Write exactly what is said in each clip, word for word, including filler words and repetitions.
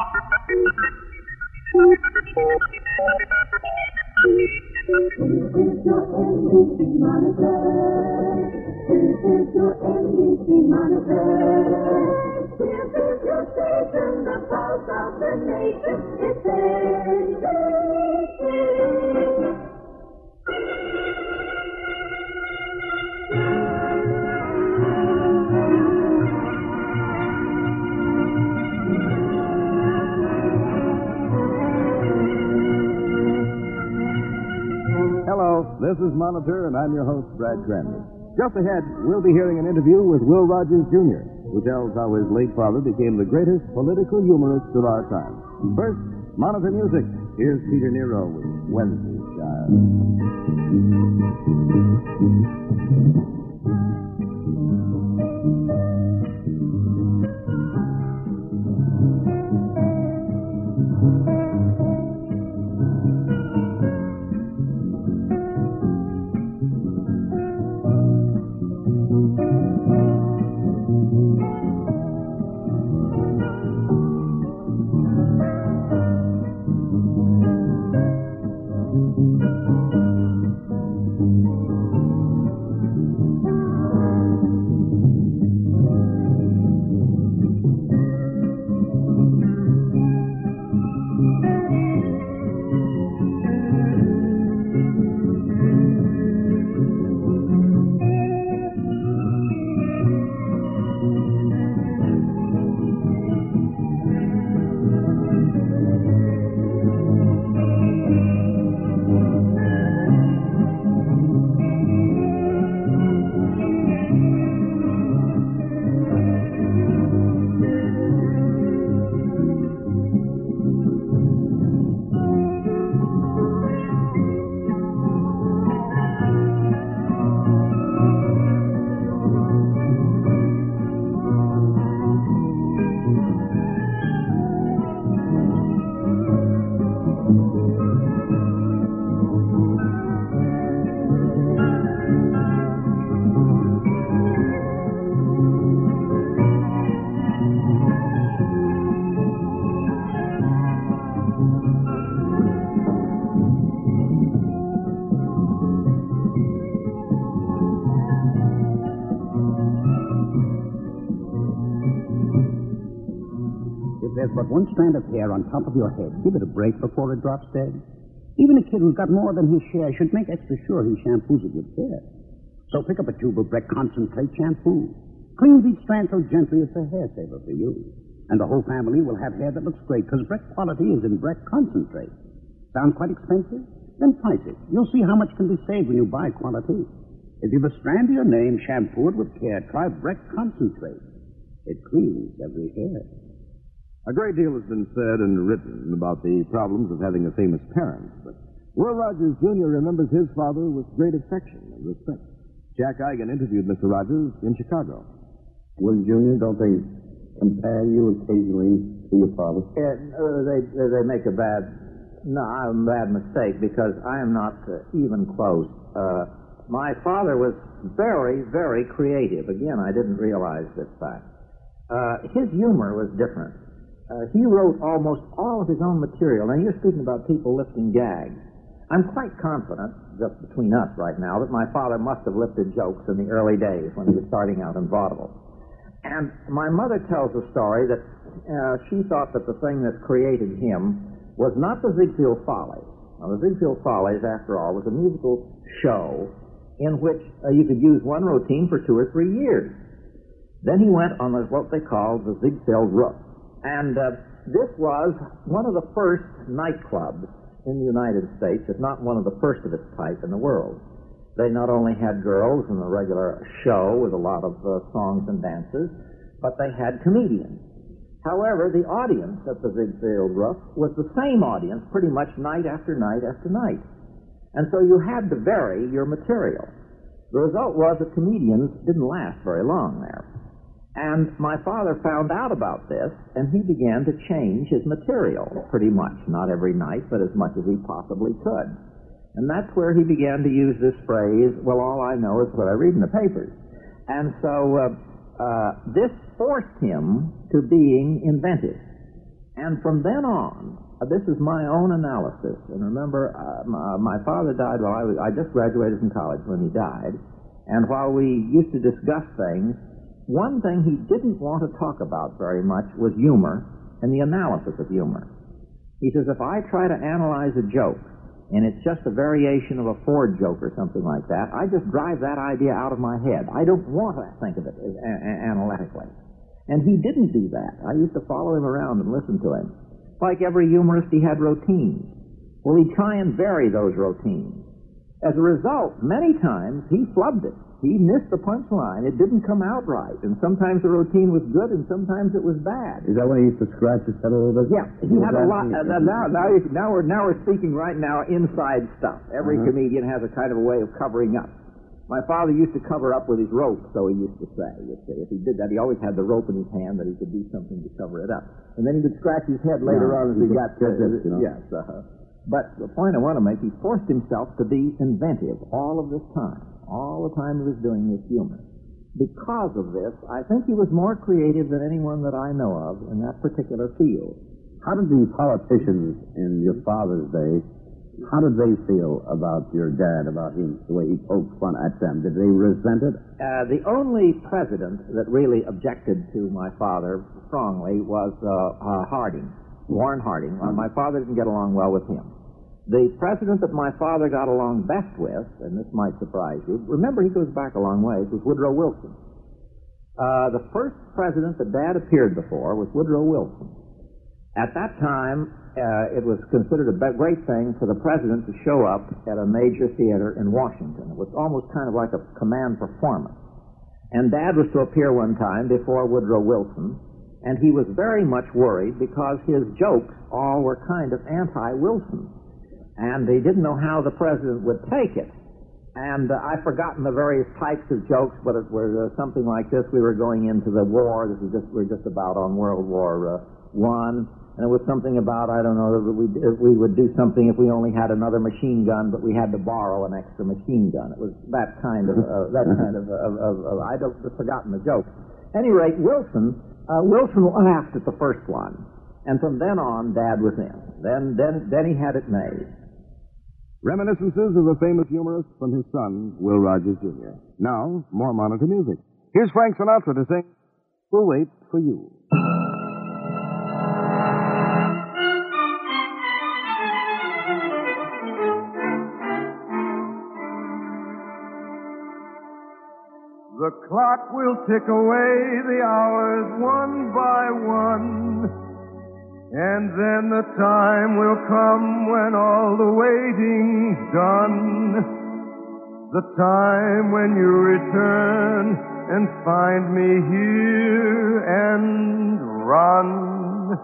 Hello, this is Monitor, and I'm your host, Brad Cranley. Just ahead, we'll be hearing an interview with Will Rogers, Junior, who tells how his late father became the greatest political humorist of our time. First, Monitor Music. Here's Peter Nero with Wednesday Child. There's but one strand of hair on top of your head. Give it a break before it drops dead. Even a kid who's got more than his share should make extra sure he shampoos it with care. So pick up a tube of Breck Concentrate Shampoo. Cleans each strand so gently it's a hair saver for you. And the whole family will have hair that looks great, because Breck quality is in Breck Concentrate. Sound quite expensive? Then price it. You'll see how much can be saved when you buy quality. If you've a strand to your name, shampoo it with care. Try Breck Concentrate. It cleans every hair. A great deal has been said and written about the problems of having a famous parent, but Will Rogers, Junior remembers his father with great affection and respect. Jack Eigen interviewed Mister Rogers in Chicago. Will, Junior, don't they compare you occasionally to your father? Yeah, uh, they, they make a bad, no, a bad mistake, because I am not uh, even close. Uh, my father was very, very creative. Again, I didn't realize this fact. Uh, his humor was different. Uh, he wrote almost all of his own material. Now, you're speaking about people lifting gags. I'm quite confident, just between us right now, that my father must have lifted jokes in the early days when he was starting out in vaudeville. And my mother tells a story that uh, she thought that the thing that created him was not the Ziegfeld Follies. Now, the Ziegfeld Follies, after all, was a musical show in which uh, you could use one routine for two or three years. Then he went on the, what they called the Ziegfeld Roof. And uh, this was one of the first nightclubs in the United States, if not one of the first of its type in the world. They not only had girls in a regular show with a lot of uh, songs and dances, but they had comedians. However, the audience at the Ziegfeld Roof was the same audience pretty much night after night after night. And so you had to vary your material. The result was that comedians didn't last very long there. And my father found out about this, and he began to change his material pretty much. Not every night, but as much as he possibly could. And that's where he began to use this phrase, well, all I know is what I read in the papers. And so uh, uh, this forced him to being inventive. And from then on, uh, this is my own analysis. And remember, uh, my, my father died while I was, I just graduated from college when he died. And while we used to discuss things, one thing he didn't want to talk about very much was humor and the analysis of humor. He says, if I try to analyze a joke, and it's just a variation of a Ford joke or something like that, I just drive that idea out of my head. I don't want to think of it a- a- analytically. And he didn't do that. I used to follow him around and listen to him. Like every humorist, he had routines. Well, he'd try and vary those routines. As a result, many times he flubbed it. He missed the punchline. It didn't come out right. And sometimes the routine was good, and sometimes it was bad. Is that when he used to scratch his head a little bit? Yeah, he had a lot. Uh, now, now, you, now we're now we're speaking right now inside stuff. Every uh-huh. comedian has a kind of a way of covering up. My father used to cover up with his rope, so he used to say. If he did that, he always had the rope in his hand that he could do something to cover it up. And then he would scratch his head later yeah, on as he got to it. You know? Yes. Uh-huh. But the point I want to make, he forced himself to be inventive all of this time. All the time he was doing this humor. Because of this, I think he was more creative than anyone that I know of in that particular field. How did the politicians in your father's day, how did they feel about your dad, about him, the way he poked fun at them? Did they resent it? Uh, the only president that really objected to my father strongly was uh, uh, Harding, Warren Harding. Uh, my father didn't get along well with him. The president that my father got along best with, and this might surprise you, remember he goes back a long ways, was Woodrow Wilson. Uh, the first president that Dad appeared before was Woodrow Wilson. At that time, uh, it was considered a great thing for the president to show up at a major theater in Washington. It was almost kind of like a command performance. And Dad was to appear one time before Woodrow Wilson, and he was very much worried because his jokes all were kind of anti-Wilson. And they didn't know how the president would take it. And uh, I've forgotten the various types of jokes, but it was uh, something like this. We were going into the war. This is just, we're just about on World War uh, One. And it was something about, I don't know, that we, we would do something if we only had another machine gun, but we had to borrow an extra machine gun. It was that kind of, uh, that kind of, of, of, of I'd have forgotten the joke. At any rate, Wilson, uh, Wilson laughed at the first one. And from then on, Dad was in. Then, then, then he had it made. Reminiscences of a famous humorist from his son, Will Rogers, Junior Now, more Monitor music. Here's Frank Sinatra to sing We'll Wait for You. The clock will tick away the hours one by one. And then the time will come when all the waiting's done. The time when you return and find me here and run.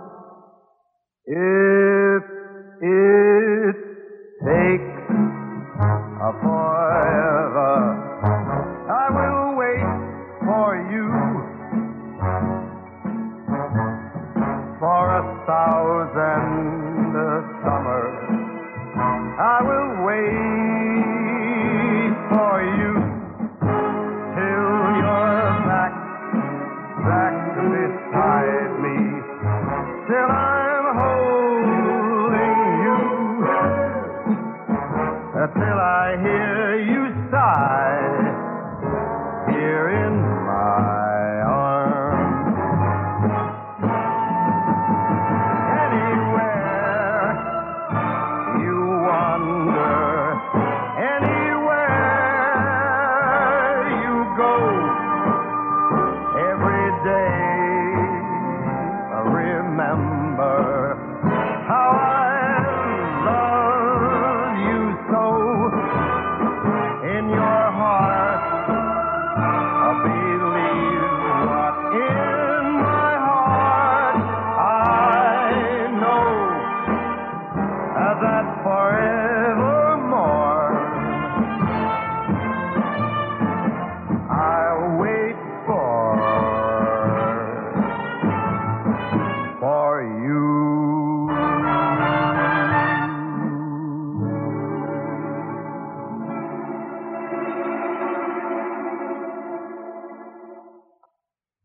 If it takes a forever, I will wait for you. For a thousand summers, I will wait for you till you're back, back beside me, till I'm holding you, till I hear you sigh here in my arms. For you.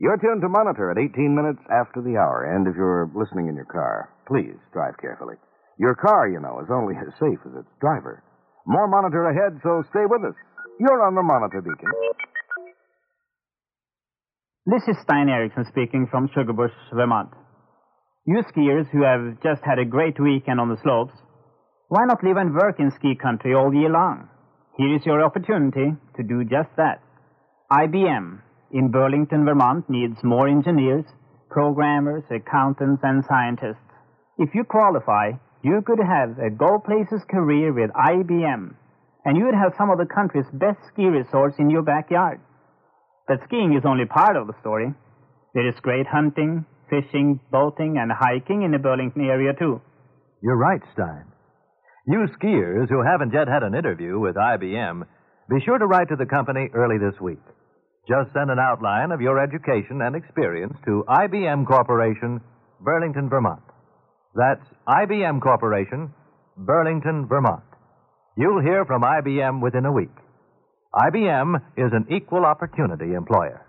You're tuned to Monitor at eighteen minutes after the hour, and if you're listening in your car, please drive carefully. Your car, you know, is only as safe as its driver. More Monitor ahead, so stay with us. You're on the Monitor Beacon. This is Stein Erickson speaking from Sugarbush, Vermont. You skiers who have just had a great weekend on the slopes, why not live and work in ski country all year long? Here is your opportunity to do just that. I B M in Burlington, Vermont needs more engineers, programmers, accountants, and scientists. If you qualify, you could have a Go Places career with I B M, and you would have some of the country's best ski resorts in your backyard. But skiing is only part of the story. There is great hunting, fishing, boating, and hiking in the Burlington area, too. You're right, Stein. You skiers who haven't yet had an interview with I B M, be sure to write to the company early this week. Just send an outline of your education and experience to I B M Corporation, Burlington, Vermont. That's I B M Corporation, Burlington, Vermont. You'll hear from I B M within a week. I B M is an equal opportunity employer.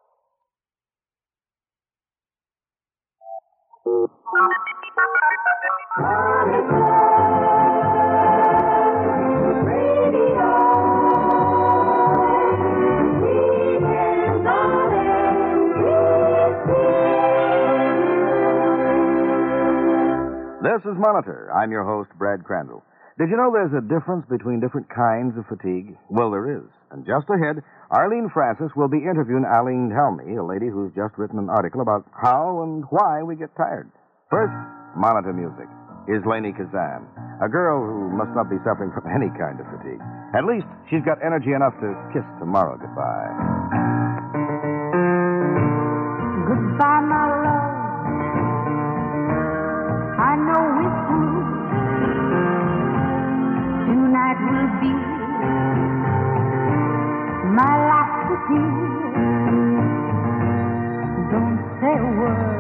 This is Monitor. I'm your host, Brad Crandall. Did you know there's a difference between different kinds of fatigue? Well, there is. And just ahead, Arlene Francis will be interviewing Aline Helmy, a lady who's just written an article about how and why we get tired. First, Monitor music. Here's Lainey Kazan, a girl who must not be suffering from any kind of fatigue. At least she's got energy enough to kiss tomorrow goodbye. Goodbye, my love. I know it's true. Tonight will be my last with you. Don't say a word.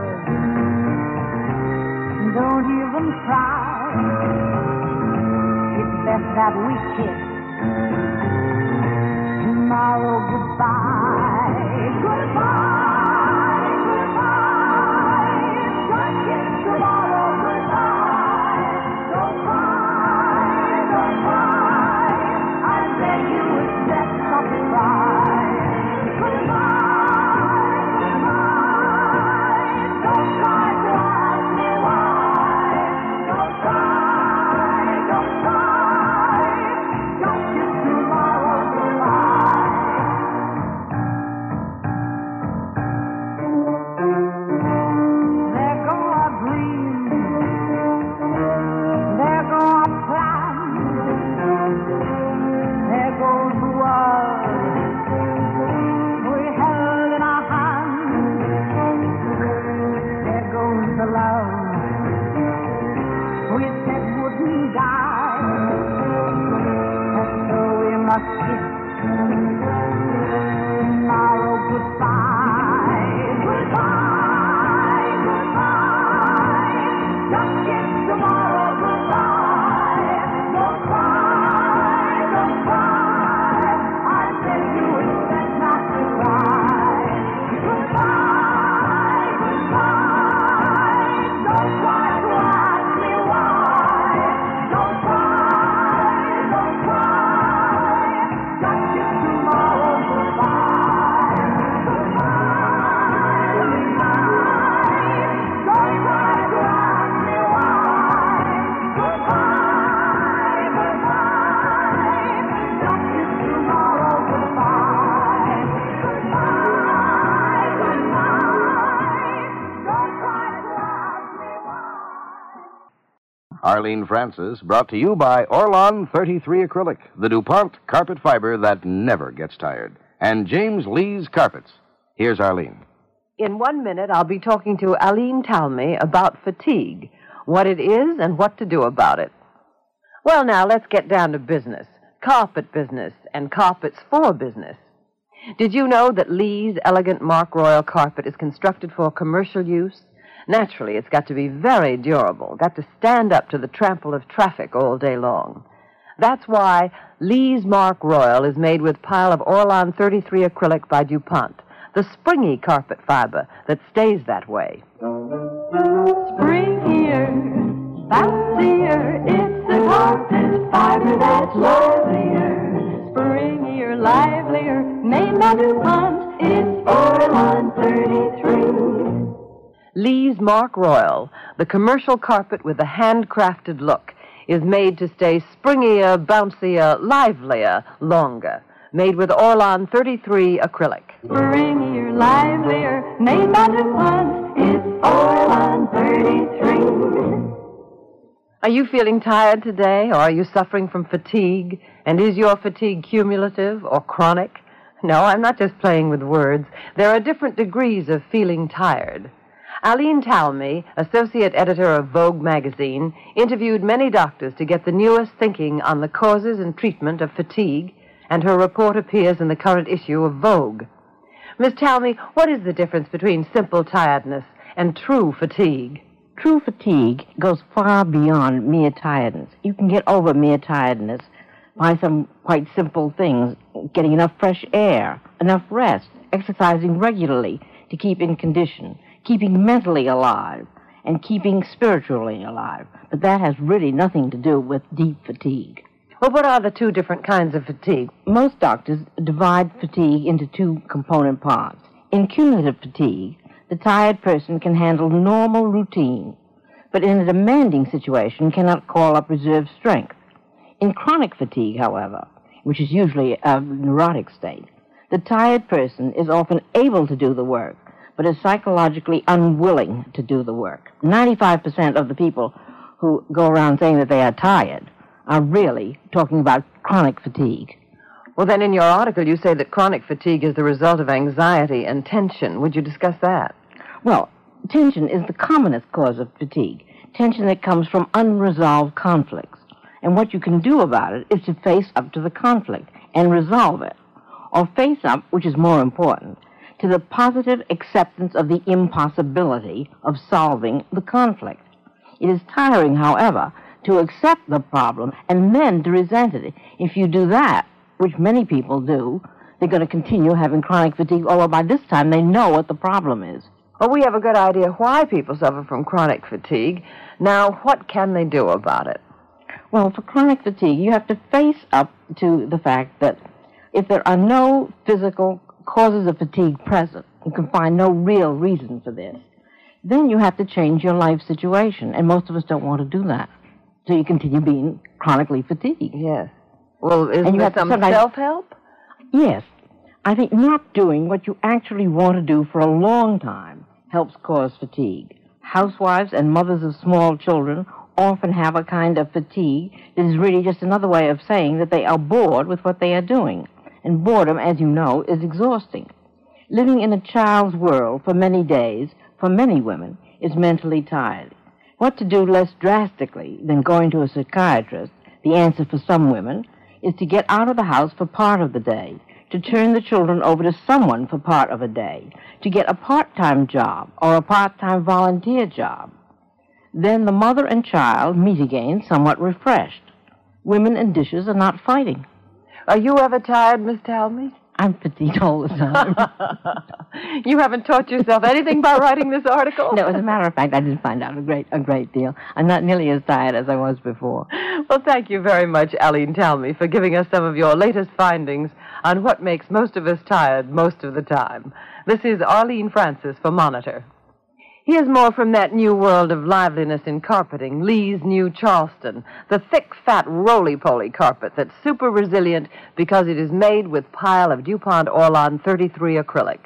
Don't even try. It's best that we kiss. Tomorrow, goodbye. Goodbye, goodbye. Just kiss tomorrow, goodbye. Don't cry, don't cry. I beg you, it's best not to cry. Goodbye, goodbye. Don't try to ask me why. Don't cry, don't cry. Just kiss tomorrow, goodbye. There go our dreams. There go our plans. There goes the world we held in our hands. There goes the love we said wouldn't die. And so we must kiss tomorrow goodbye. Goodbye, goodbye. Just kiss tomorrow goodbye. Don't cry, don't cry. I tell you it's best not to cry. Goodbye, goodbye. Don't try to ask me why. Don't cry, don't cry. Just kiss tomorrow goodbye. Goodbye, goodbye. Don't try to ask me why. Goodbye, goodbye. Just kiss tomorrow goodbye. Goodbye, goodbye. Don't try to ask me why. Arlene Francis, brought to you by Orlon thirty-three Acrylic, the DuPont carpet fiber that never gets tired, and James Lee's Carpets. Here's Arlene. In one minute, I'll be talking to Aline Talmy about fatigue, what it is and what to do about it. Well, now, let's get down to business. Carpet business and carpets for business. Did you know that Lee's Elegant Mark Royal carpet is constructed for commercial use? Naturally, it's got to be very durable, got to stand up to the trample of traffic all day long. That's why Lee's Mark Royal is made with pile of Orlon thirty-three acrylic by DuPont, the springy carpet fiber that stays that way. Springier, bouncier, it's the carpet fiber that's livelier. Springier, livelier, made by DuPont, it's Orlon thirty-three. Lee's Mark Royal, the commercial carpet with the handcrafted look, is made to stay springier, bouncier, livelier, longer. Made with Orlon thirty-three acrylic. Springier, livelier, made by DuPont, it's Orlon thirty-three. Are you feeling tired today, or are you suffering from fatigue? And is your fatigue cumulative or chronic? No, I'm not just playing with words. There are different degrees of feeling tired. Aline Talmy, associate editor of Vogue magazine, interviewed many doctors to get the newest thinking on the causes and treatment of fatigue, and her report appears in the current issue of Vogue. Miss Talmy, what is the difference between simple tiredness and true fatigue? True fatigue goes far beyond mere tiredness. You can get over mere tiredness by some quite simple things, getting enough fresh air, enough rest, exercising regularly to keep in condition, keeping mentally alive, and keeping spiritually alive. But that has really nothing to do with deep fatigue. Well, what are the two different kinds of fatigue? Most doctors divide fatigue into two component parts. In cumulative fatigue, the tired person can handle normal routine, but in a demanding situation cannot call up reserve strength. In chronic fatigue, however, which is usually a neurotic state, the tired person is often able to do the work, but is psychologically unwilling to do the work. ninety-five percent of the people who go around saying that they are tired are really talking about chronic fatigue. Well, then in your article you say that chronic fatigue is the result of anxiety and tension. Would you discuss that? Well, tension is the commonest cause of fatigue, tension that comes from unresolved conflicts. And what you can do about it is to face up to the conflict and resolve it, or face up, which is more important, to the positive acceptance of the impossibility of solving the conflict. It is tiring, however, to accept the problem and then to resent it. If you do that, which many people do, they're going to continue having chronic fatigue, although by this time they know what the problem is. Well, we have a good idea why people suffer from chronic fatigue. Now, what can they do about it? Well, for chronic fatigue, you have to face up to the fact that if there are no physical causes of fatigue present, you can find no real reason for this, then you have to change your life situation, and most of us don't want to do that. So you continue being chronically fatigued. Yes. Well, is and you there have some sometimes... self-help? Yes. I think not doing what you actually want to do for a long time helps cause fatigue. Housewives and mothers of small children often have a kind of fatigue that is really just another way of saying that they are bored with what they are doing. And boredom, as you know, is exhausting. Living in a child's world for many days, for many women, is mentally tired. What to do less drastically than going to a psychiatrist, the answer for some women, is to get out of the house for part of the day, to turn the children over to someone for part of a day, to get a part-time job or a part-time volunteer job. Then the mother and child meet again somewhat refreshed. Women and dishes are not fighting. Are you ever tired, Miss Talmy? I'm fatigued all the time. You haven't taught yourself anything by writing this article? No, as a matter of fact, I did find out a great a great deal. I'm not nearly as tired as I was before. Well, thank you very much, Aline Talmy, for giving us some of your latest findings on what makes most of us tired most of the time. This is Arlene Francis for Monitor. Here's more from that new world of liveliness in carpeting, Lee's New Charleston, the thick, fat, roly-poly carpet that's super resilient because it is made with pile of DuPont Orlon thirty-three acrylic.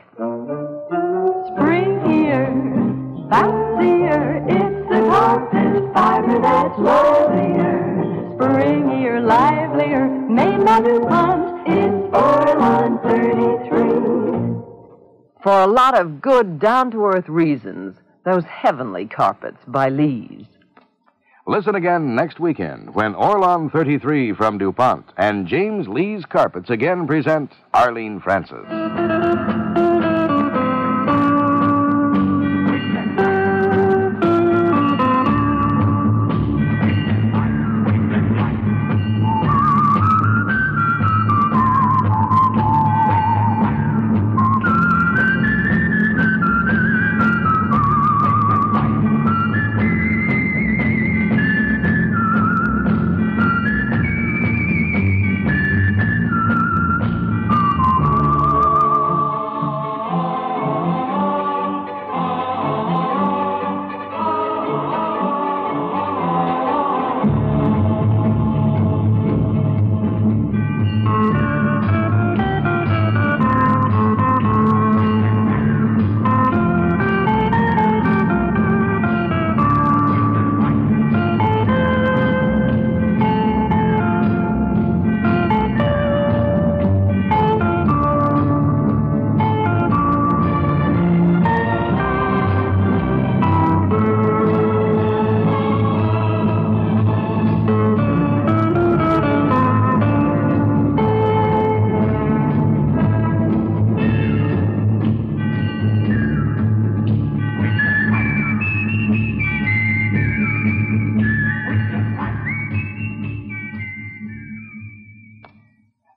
Springier, bouncier, it's the carpet fiber that's livelier. Springier, livelier, made by DuPont, it's Orlon thirty-three. For a lot of good, down-to-earth reasons, those heavenly carpets by Lee's. Listen again next weekend when Orlon thirty-three from DuPont and James Lee's Carpets again present Arlene Francis.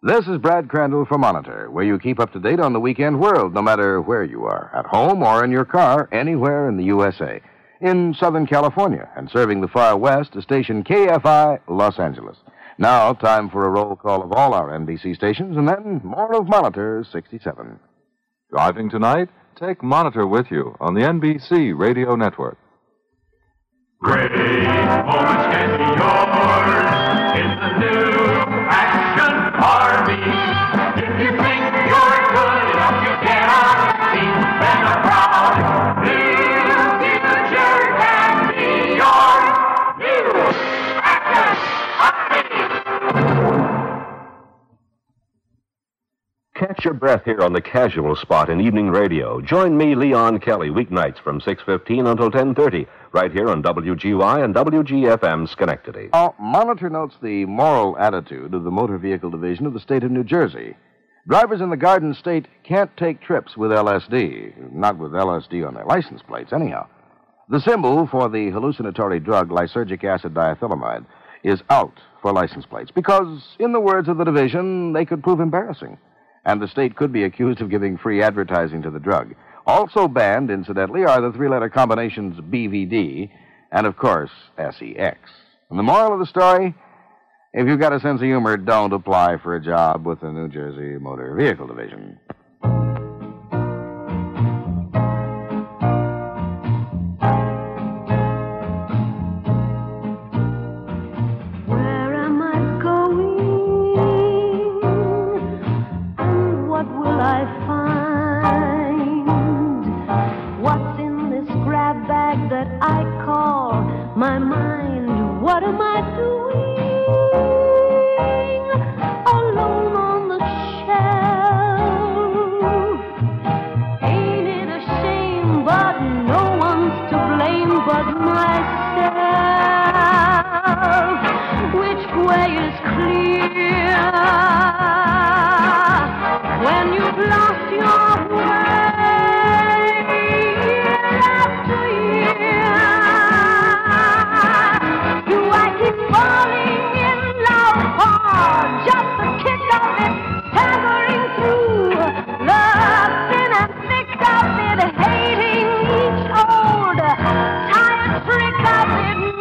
This is Brad Crandall for Monitor, where you keep up to date on the weekend world, no matter where you are, at home or in your car, anywhere in the U S A. In Southern California, and serving the far west, a station K F I, Los Angeles. Now, time for a roll call of all our N B C stations, and then more of Monitor sixty-seven. Driving tonight? Take Monitor with you on the N B C Radio Network. Great moments can be yours in the new Action Barbie. If you think you're good enough to get on your feet, then a proud new future can be yours. New Action Barbie. Catch your breath here on the Casual Spot in evening radio. Join me, Leon Kelly, weeknights from six fifteen until ten thirty, right here on W G Y and W G F M Schenectady. Now, Monitor notes the moral attitude of the Motor Vehicle Division of the state of New Jersey. Drivers in the Garden State can't take trips with L S D, not with L S D on their license plates, anyhow. The symbol for the hallucinatory drug lysergic acid diethylamide is out for license plates because, in the words of the division, they could prove embarrassing. And the state could be accused of giving free advertising to the drug. Also banned, incidentally, are the three-letter combinations B V D and, of course, S E X. And the moral of the story? If you've got a sense of humor, don't apply for a job with the New Jersey Motor Vehicle Division. Hating each old tired trick of it.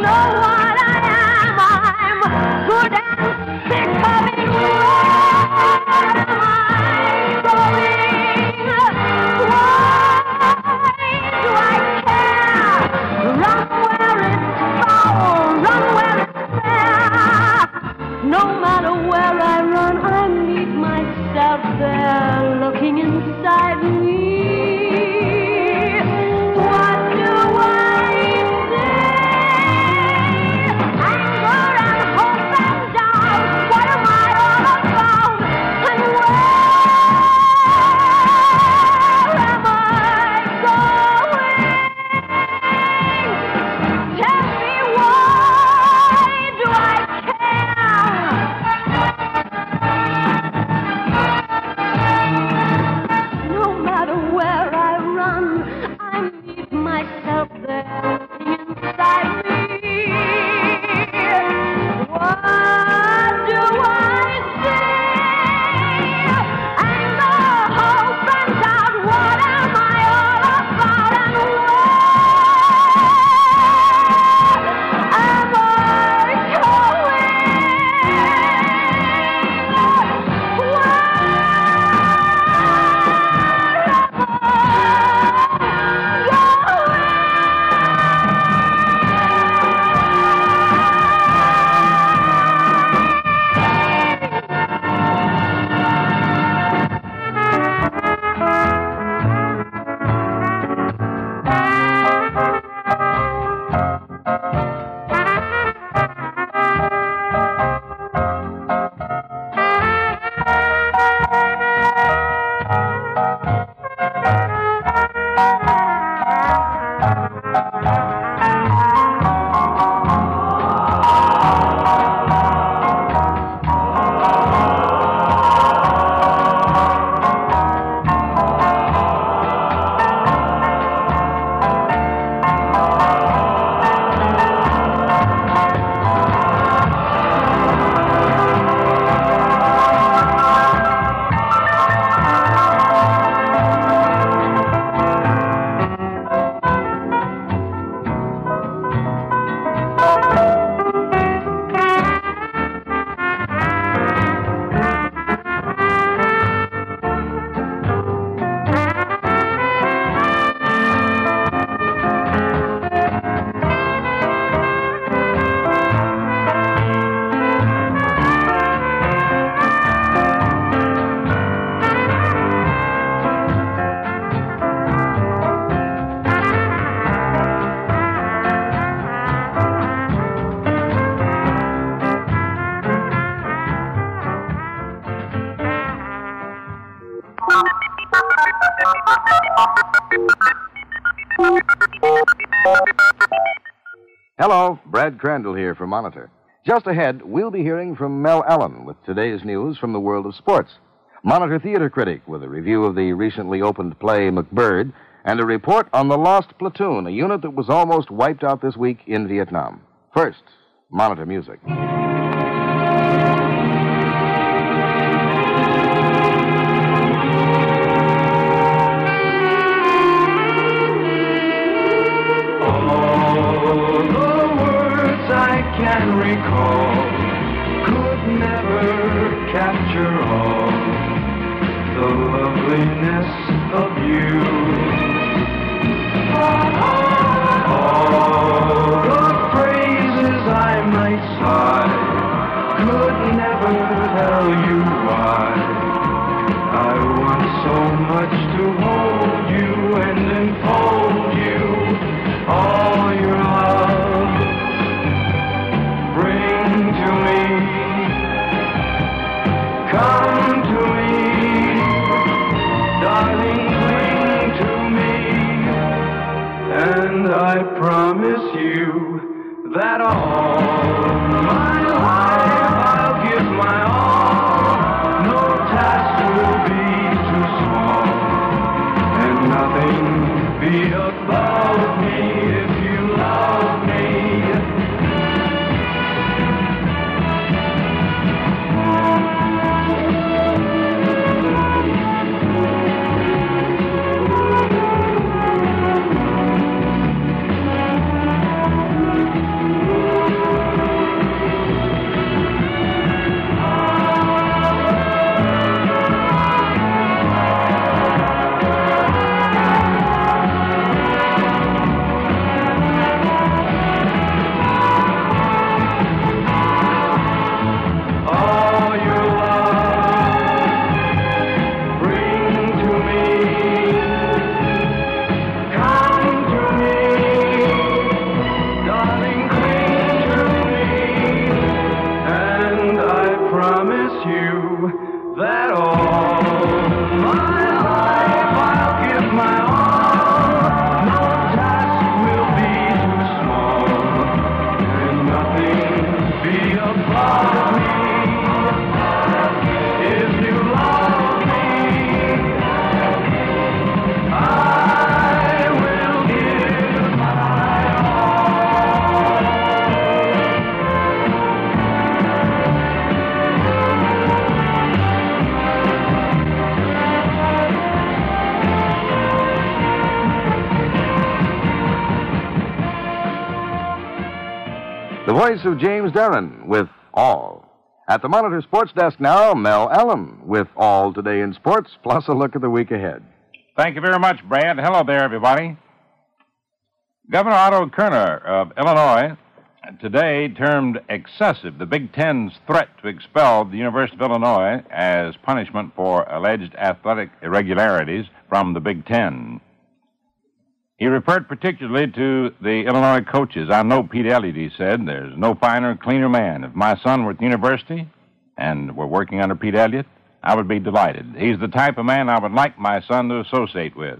Hello, Brad Crandall here for Monitor. Just ahead, we'll be hearing from Mel Allen with today's news from the world of sports. Monitor theater critic with a review of the recently opened play McBird and a report on the Lost Platoon, a unit that was almost wiped out this week in Vietnam. First, Monitor music. Can recall could never capture all the loveliness of you. All the phrases I might sigh could never tell you why I want so much to hold you and enfold you, all your love. To me, come to me, darling, cling to me, and I promise you that all my life I'll give my all. No task will be too small, and nothing be above me if you love me. The voice of James Darren with All. At the Monitor Sports Desk now, Mel Allen with All Today in Sports, plus a look at the week ahead. Thank you very much, Brad. Hello there, everybody. Governor Otto Kerner of Illinois today termed excessive the Big Ten's threat to expel the University of Illinois as punishment for alleged athletic irregularities from the Big Ten. He referred particularly to the Illinois coaches. I know Pete Elliott, he said. There's no finer, cleaner man. If my son were at the university and were working under Pete Elliott, I would be delighted. He's the type of man I would like my son to associate with.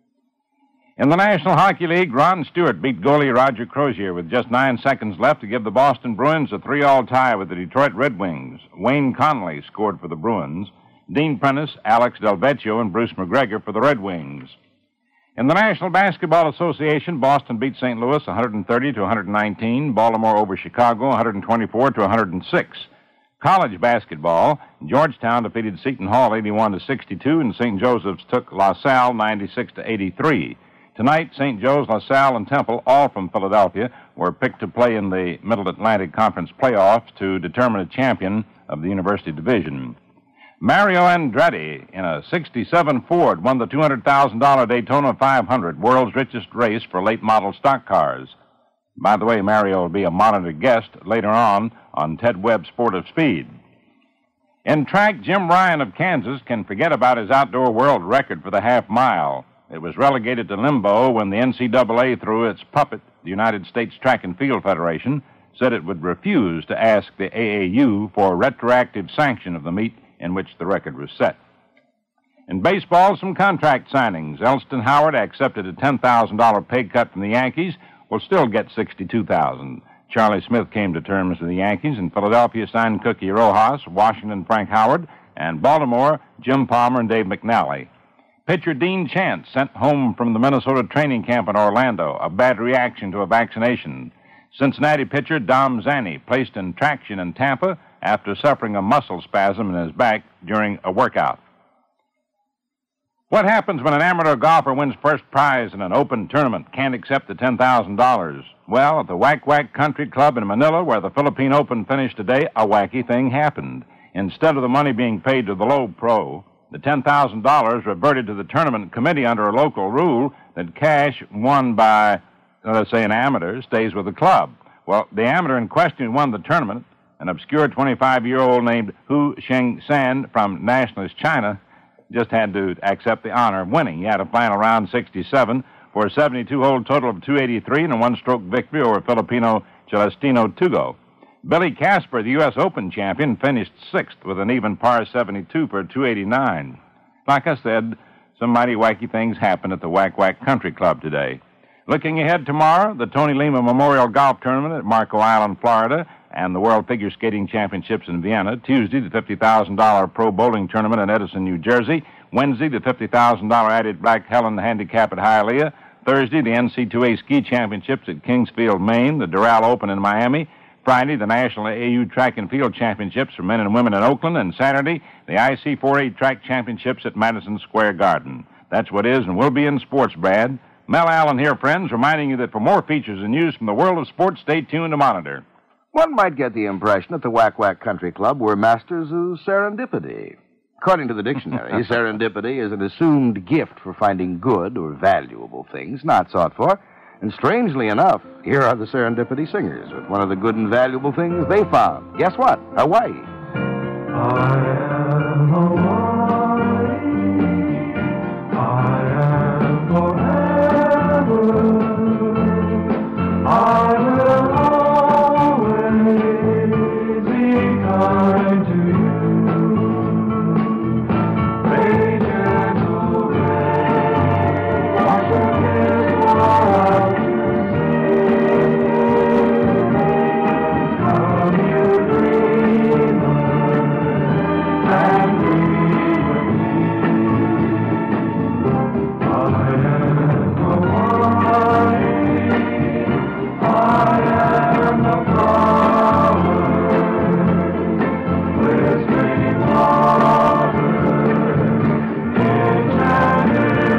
In the National Hockey League, Ron Stewart beat goalie Roger Crozier with just nine seconds left to give the Boston Bruins a three-all tie with the Detroit Red Wings. Wayne Connolly scored for the Bruins. Dean Prentice, Alex Del Vecchio, and Bruce McGregor for the Red Wings. In the National Basketball Association, Boston beat Saint Louis one hundred thirty to one hundred nineteen, Baltimore over Chicago one hundred twenty-four to one hundred six. College basketball, Georgetown defeated Seton Hall eighty-one to sixty-two, and Saint Joseph's took La Salle ninety-six to eighty-three. Tonight, Saint Joe's, La Salle, and Temple, all from Philadelphia, were picked to play in the Middle Atlantic Conference playoffs to determine a champion of the University Division. Mario Andretti, in a sixty-seven Ford, won the two hundred thousand dollars Daytona five hundred, world's richest race for late-model stock cars. By the way, Mario will be a Monitor guest later on on Ted Webb's Sport of Speed. In track, Jim Ryan of Kansas can forget about his outdoor world record for the half mile. It was relegated to limbo when the N C double A, through its puppet, the United States Track and Field Federation, said it would refuse to ask the A A U for retroactive sanction of the meet in which the record was set. In baseball, some contract signings. Elston Howard accepted a ten thousand dollars pay cut from the Yankees, will still get sixty-two thousand dollars. Charlie Smith came to terms with the Yankees, and Philadelphia signed Cookie Rojas, Washington Frank Howard, and Baltimore Jim Palmer and Dave McNally. Pitcher Dean Chance sent home from the Minnesota training camp in Orlando, a bad reaction to a vaccination. Cincinnati pitcher Dom Zanni placed in traction in Tampa after suffering a muscle spasm in his back during a workout. What happens when an amateur golfer wins first prize in an open tournament, can't accept the ten thousand dollars? Well, at the Wack Wack Country Club in Manila, where the Philippine Open finished today, a wacky thing happened. Instead of the money being paid to the low pro, the ten thousand dollars reverted to the tournament committee under a local rule that cash won by, let's say, an amateur stays with the club. Well, the amateur in question who won the tournament, an obscure twenty-five-year-old named Hu Sheng-san from Nationalist China, just had to accept the honor of winning. He had a final round sixty-seven for a seventy-two-hole total of two eighty-three and a one-stroke victory over Filipino Celestino Tugo. Billy Casper, the U S Open champion, finished sixth with an even par seventy-two for two eighty-nine. Like I said, some mighty wacky things happened at the Wack Wack Country Club today. Looking ahead tomorrow, the Tony Lima Memorial Golf Tournament at Marco Island, Florida, and the World Figure Skating Championships in Vienna. Tuesday, the fifty thousand dollars Pro Bowling Tournament in Edison, New Jersey. Wednesday, the fifty thousand dollars Added Black Helen Handicap at Hialeah. Thursday, the N C double A Ski Championships at Kingsfield, Maine. The Doral Open in Miami. Friday, the National A U Track and Field Championships for men and women in Oakland. And Saturday, the I C four A Track Championships at Madison Square Garden. That's what is and will be in sports, Brad. Mel Allen here, friends, reminding you that for more features and news from the world of sports, stay tuned to Monitor. One might get the impression that the Wack Wack Country Club were masters of serendipity. According to the dictionary, serendipity is an assumed gift for finding good or valuable things not sought for. And strangely enough, here are the Serendipity Singers with one of the good and valuable things they found. Guess what? Hawaii. I am Hawaii. I am forever. I will always be kind to you. Play gentle rain, wash your cares for out to sea. Come you dreamers and dream with me. I am Hawaii. I am the flower, whispering water, enchanted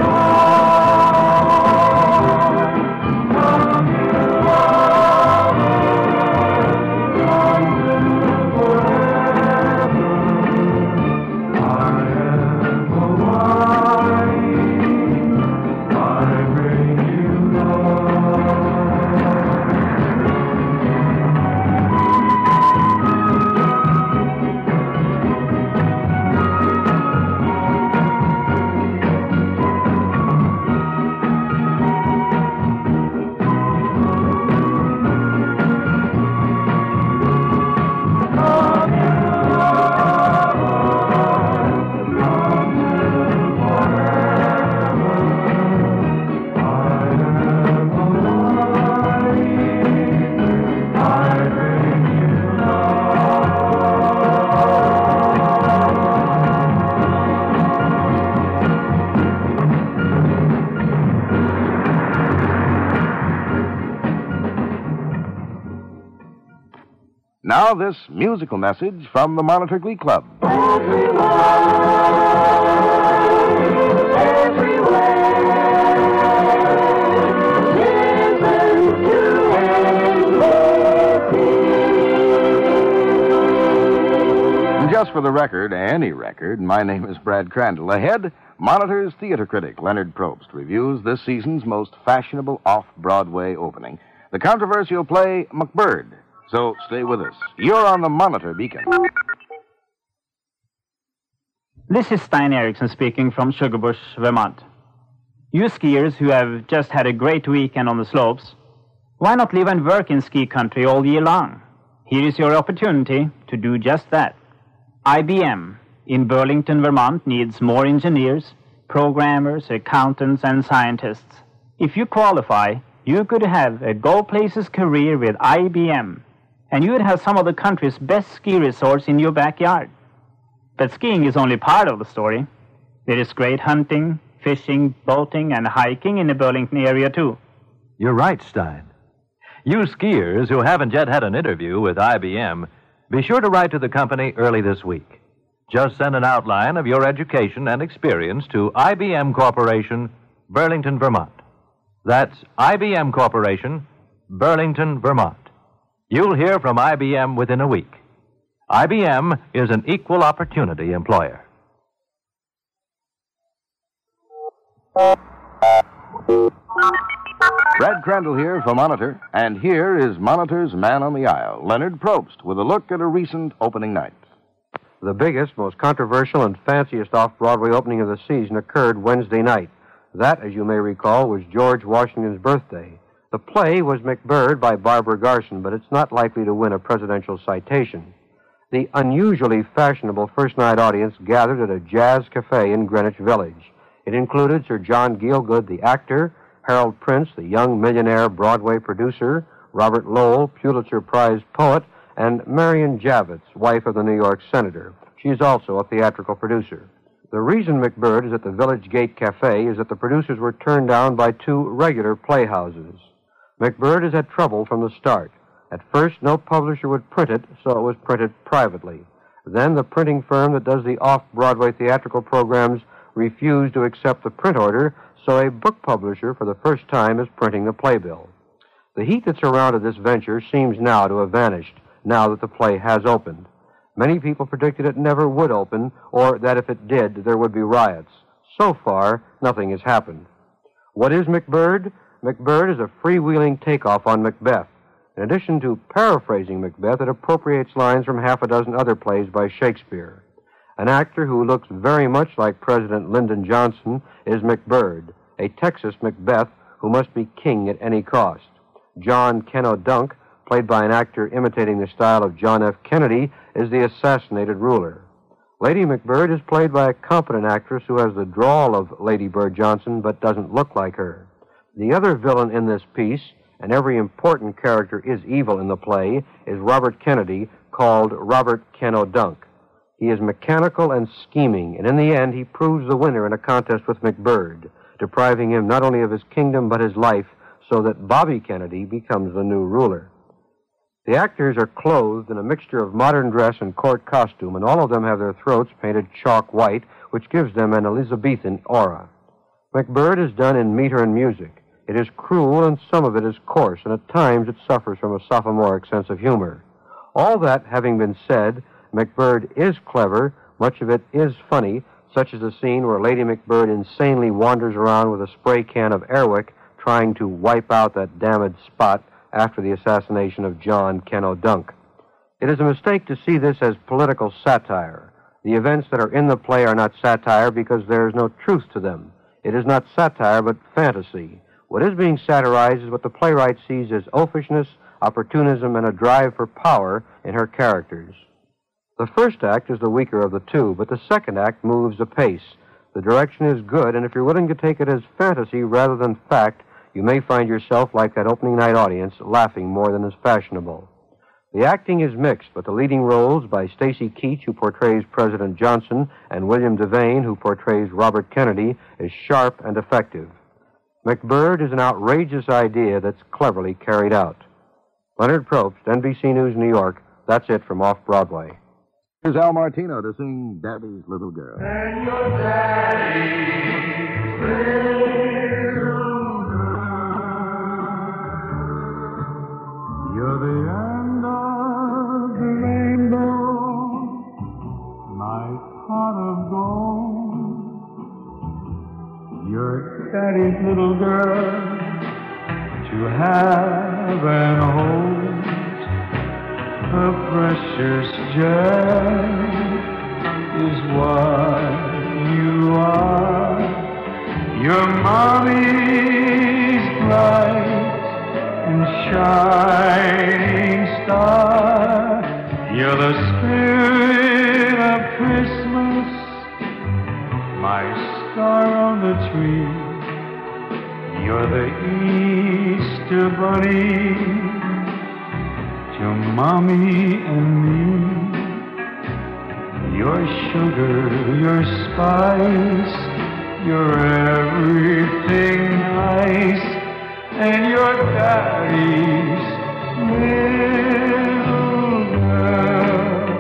eye. Come you lovers, come to forever. I am Hawaii. I bring you love. Now, this musical message from the Monitor Glee Club. And just for the record, any record, my name is Brad Crandall. Ahead, Monitor's theater critic, Leonard Probst, reviews this season's most fashionable off-Broadway opening, the controversial play McBird. So stay with us. You're on the Monitor Beacon. This is Stein Erickson speaking from Sugarbush, Vermont. You skiers who have just had a great weekend on the slopes, why not live and work in ski country all year long? Here is your opportunity to do just that. I B M in Burlington, Vermont needs more engineers, programmers, accountants, and scientists. If you qualify, you could have a Go Places career with I B M, and you'd have some of the country's best ski resorts in your backyard. But skiing is only part of the story. There is great hunting, fishing, boating, and hiking in the Burlington area, too. You're right, Stein. You skiers who haven't yet had an interview with I B M, be sure to write to the company early this week. Just send an outline of your education and experience to I B M Corporation, Burlington, Vermont. That's I B M Corporation, Burlington, Vermont. You'll hear from I B M within a week. I B M is an equal opportunity employer. Brad Crandall here for Monitor, and here is Monitor's man on the aisle, Leonard Probst, with a look at a recent opening night. The biggest, most controversial, and fanciest off-Broadway opening of the season occurred Wednesday night. That, as you may recall, was George Washington's birthday. The play was McBird by Barbara Garson, but it's not likely to win a presidential citation. The unusually fashionable first-night audience gathered at a jazz cafe in Greenwich Village. It included Sir John Gielgud, the actor, Harold Prince, the young millionaire Broadway producer, Robert Lowell, Pulitzer Prize poet, and Marion Javits, wife of the New York senator. She is also a theatrical producer. The reason McBird is at the Village Gate Cafe is that the producers were turned down by two regular playhouses. McBird has had trouble from the start. At first, no publisher would print it, so it was printed privately. Then the printing firm that does the off-Broadway theatrical programs refused to accept the print order, so a book publisher, for the first time, is printing the playbill. The heat that surrounded this venture seems now to have vanished, now that the play has opened. Many people predicted it never would open, or that if it did, there would be riots. So far, nothing has happened. What is McBird? McBird is a freewheeling takeoff on Macbeth. In addition to paraphrasing Macbeth, it appropriates lines from half a dozen other plays by Shakespeare. An actor who looks very much like President Lyndon Johnson is McBird, a Texas Macbeth who must be king at any cost. John Keno Dunk, played by an actor imitating the style of John F. Kennedy, is the assassinated ruler. Lady McBird is played by a competent actress who has the drawl of Lady Bird Johnson but doesn't look like her. The other villain in this piece, and every important character is evil in the play, is Robert Kennedy, called Robert Keno Dunk. He is mechanical and scheming, and in the end he proves the winner in a contest with McBird, depriving him not only of his kingdom but his life, so that Bobby Kennedy becomes the new ruler. The actors are clothed in a mixture of modern dress and court costume, and all of them have their throats painted chalk white, which gives them an Elizabethan aura. McBird is done in meter and music. It is cruel, and some of it is coarse, and at times it suffers from a sophomoric sense of humor. All that having been said, McBird is clever, much of it is funny, such as the scene where Lady McBird insanely wanders around with a spray can of Airwick trying to wipe out that damaged spot after the assassination of John Keno Dunk. It is a mistake to see this as political satire. The events that are in the play are not satire because there is no truth to them. It is not satire, but fantasy. What is being satirized is what the playwright sees as oafishness, opportunism, and a drive for power in her characters. The first act is the weaker of the two, but the second act moves apace. The direction is good, and if you're willing to take it as fantasy rather than fact, you may find yourself, like that opening night audience, laughing more than is fashionable. The acting is mixed, but the leading roles by Stacy Keach, who portrays President Johnson, and William Devane, who portrays Robert Kennedy, is sharp and effective. McBird is an outrageous idea that's cleverly carried out. Leonard Probst, N B C News, New York. That's it from Off-Broadway. Here's Al Martino to sing Daddy's Little Girl. And your daddy's little girl. You're the end of the rainbow, my pot of gold. You're daddy's little girl to have and hold. A precious gem is what you are. Your mommy's bright and shining star. You're the spirit of Christmas, my star on the tree. You're the Easter Easter Bunny, to Mommy and me. Your sugar, your spice, your everything nice, and your daddy's little girl.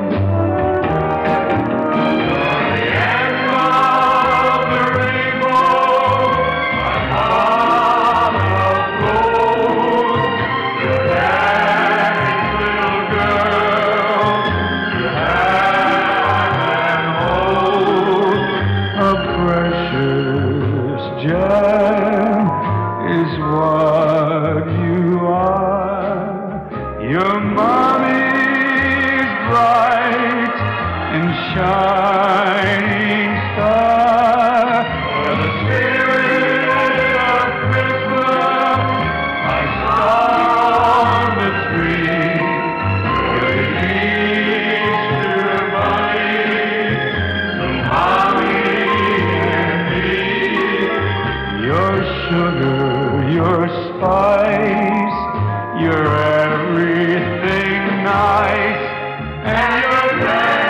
Shining star, you're the spirit of Christmas I saw on the tree. You're the Easter Bunny, the Mommy and me. Your sugar, your spice, your everything nice, and your daddy.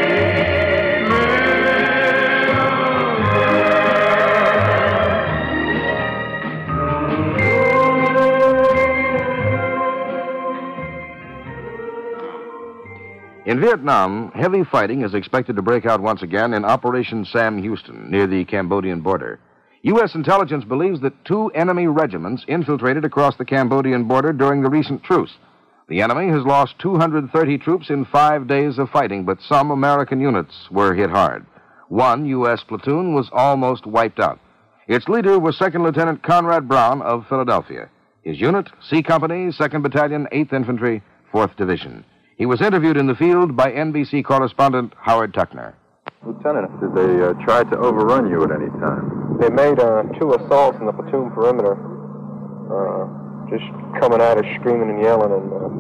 In Vietnam, heavy fighting is expected to break out once again in Operation Sam Houston near the Cambodian border. U S intelligence believes that two enemy regiments infiltrated across the Cambodian border during the recent truce. The enemy has lost two hundred thirty troops in five days of fighting, but some American units were hit hard. One U S platoon was almost wiped out. Its leader was Second Lieutenant Conrad Brown of Philadelphia. His unit, C Company, second Battalion, eighth Infantry, fourth Division. He was interviewed in the field by N B C correspondent Howard Tuckner. Lieutenant, did they uh, try to overrun you at any time? They made uh, two assaults in the platoon perimeter, uh, just coming at us screaming and yelling, and uh,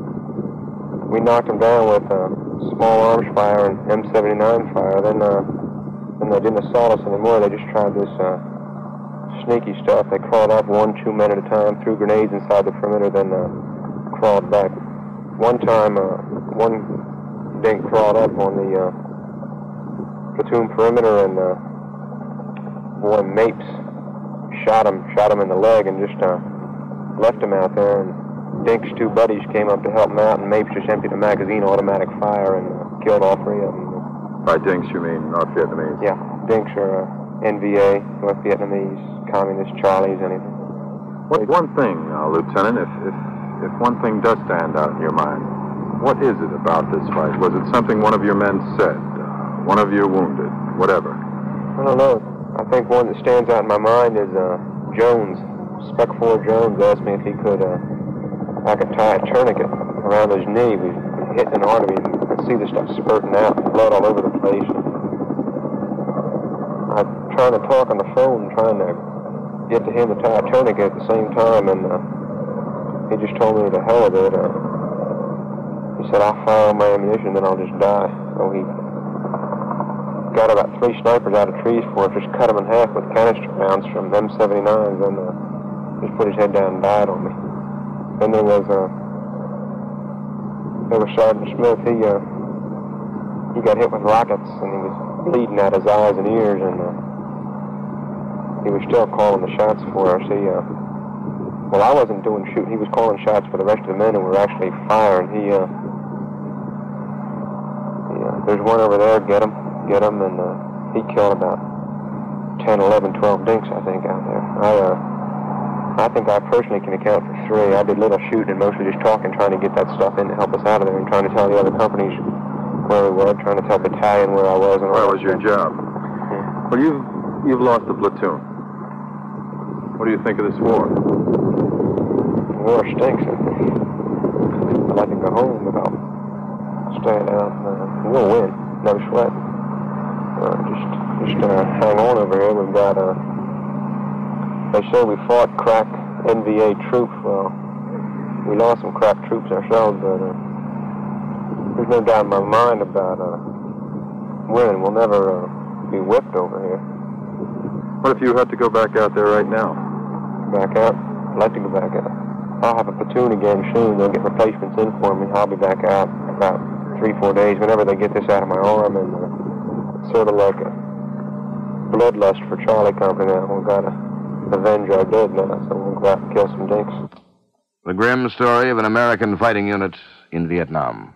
we knocked them down with uh, small arms fire and M seventy-nine fire. Then, uh, then they didn't assault us anymore. They just tried this uh, sneaky stuff. They crawled up one, two men at a time, threw grenades inside the perimeter, then uh, crawled back. One time, uh, one dink crawled up on the uh, platoon perimeter, and uh, boy Mapes shot him, shot him in the leg, and just uh, left him out there. And Dink's two buddies came up to help him out, and Mapes just emptied a magazine, automatic fire, and uh, killed all three of them. By Dinks, you mean North Vietnamese? Yeah, Dinks are uh, N V A, North Vietnamese, Communist, Charlies, anything. What one thing, uh, Lieutenant, if, if if one thing does stand out in your mind, what is it about this fight? Was it something one of your men said? Uh, one of you wounded? Whatever? I don't know. I think one that stands out in my mind is uh, Jones. Spec four Jones asked me if he could, uh, I could tie a tourniquet around his knee. We hit an artery and I could see the stuff spurting out, blood all over the place. I'm trying to talk on the phone, trying to get to him to tie a tourniquet at the same time, and uh, he just told me the hell of it. Uh, he said, I'll fire all my ammunition, then I'll just die. So he got about three snipers out of trees for us, just cut them in half with canister rounds from M seventy-nines, and uh, just put his head down and died on me. Then there was, uh, there was Sergeant Smith. He, uh, he got hit with rockets, and he was bleeding out his eyes and ears, and uh, he was still calling the shots for us. He, uh, Well, I wasn't doing shoot. He was calling shots for the rest of the men, and we were actually firing. He, uh, yeah, there's one over there. Get him, get him, and uh, he killed about ten, eleven, twelve dinks, I think, out there. I, uh, I think I personally can account for three. I did little shooting and mostly just talking, trying to get that stuff in to help us out of there, and trying to tell the other companies where we were, trying to tell battalion where I was. And Well, that was your job. Yeah. Well, you've you've lost the platoon. What do you think of this war? War stinks. I'd like to go home without staying out. Uh, we'll win, no sweat. Uh, just, just uh, hang on over here. We've got. Uh, they say we fought crack N V A troops. Well, we lost some crack troops ourselves, but uh, there's no doubt in my mind about uh, winning. We'll never uh, be whipped over here. What if you had to go back out there right now? Back out? I'd like to go back out. I'll have a platoon again soon. They'll get replacements in for me. I'll be back out about three, four days whenever they get this out of my arm, and uh, it's sort of like a bloodlust for Charlie Company now. We've got to avenge our dead now, so we'll go out and kill some dinks. The grim story of an American fighting unit in Vietnam.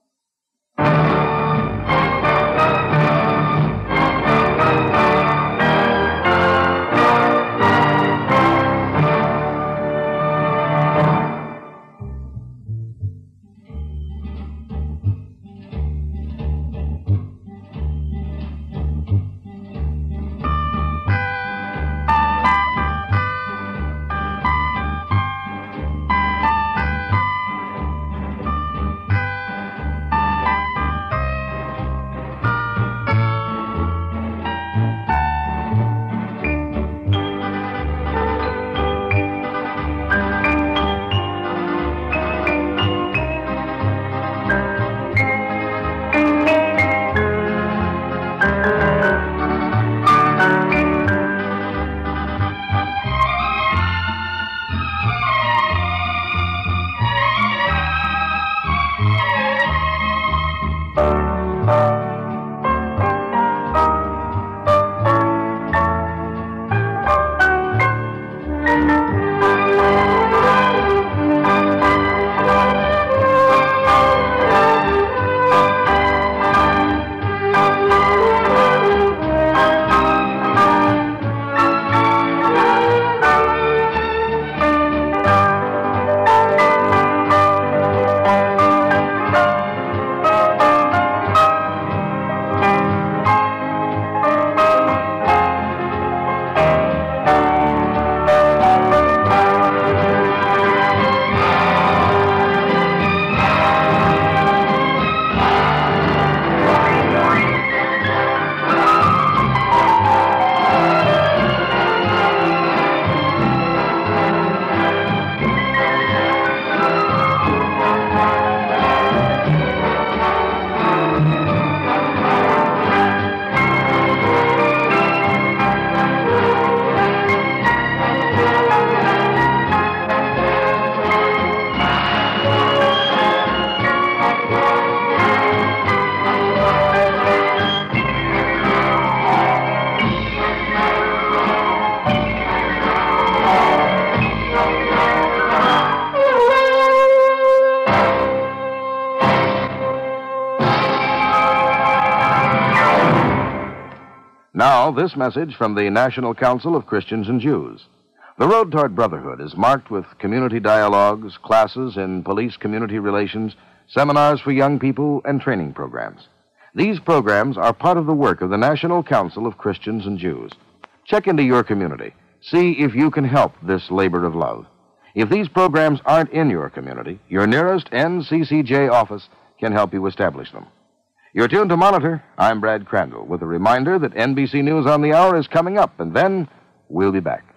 Now, this message from the National Council of Christians and Jews. The road toward brotherhood is marked with community dialogues, classes in police community relations, seminars for young people, and training programs. These programs are part of the work of the National Council of Christians and Jews. Check into your community. See if you can help this labor of love. If these programs aren't in your community, your nearest N C C J office can help you establish them. You're tuned to Monitor. I'm Brad Crandall, with a reminder that N B C News on the Hour is coming up, and then we'll be back.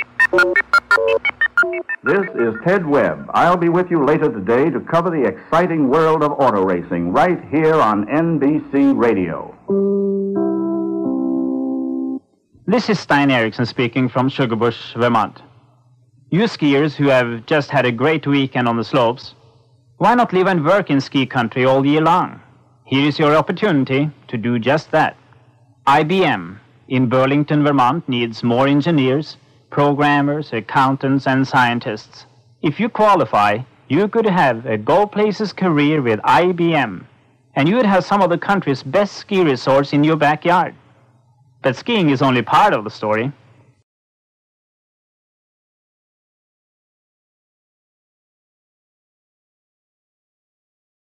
This is Ted Webb. I'll be with you later today to cover the exciting world of auto racing right here on N B C Radio. This is Stein Erickson speaking from Sugarbush, Vermont. You skiers who have just had a great weekend on the slopes, why not live and work in ski country all year long? Here is your opportunity to do just that. I B M in Burlington, Vermont needs more engineers, programmers, accountants, and scientists. If you qualify, you could have a Go Places career with I B M, and you would have some of the country's best ski resorts in your backyard. But skiing is only part of the story.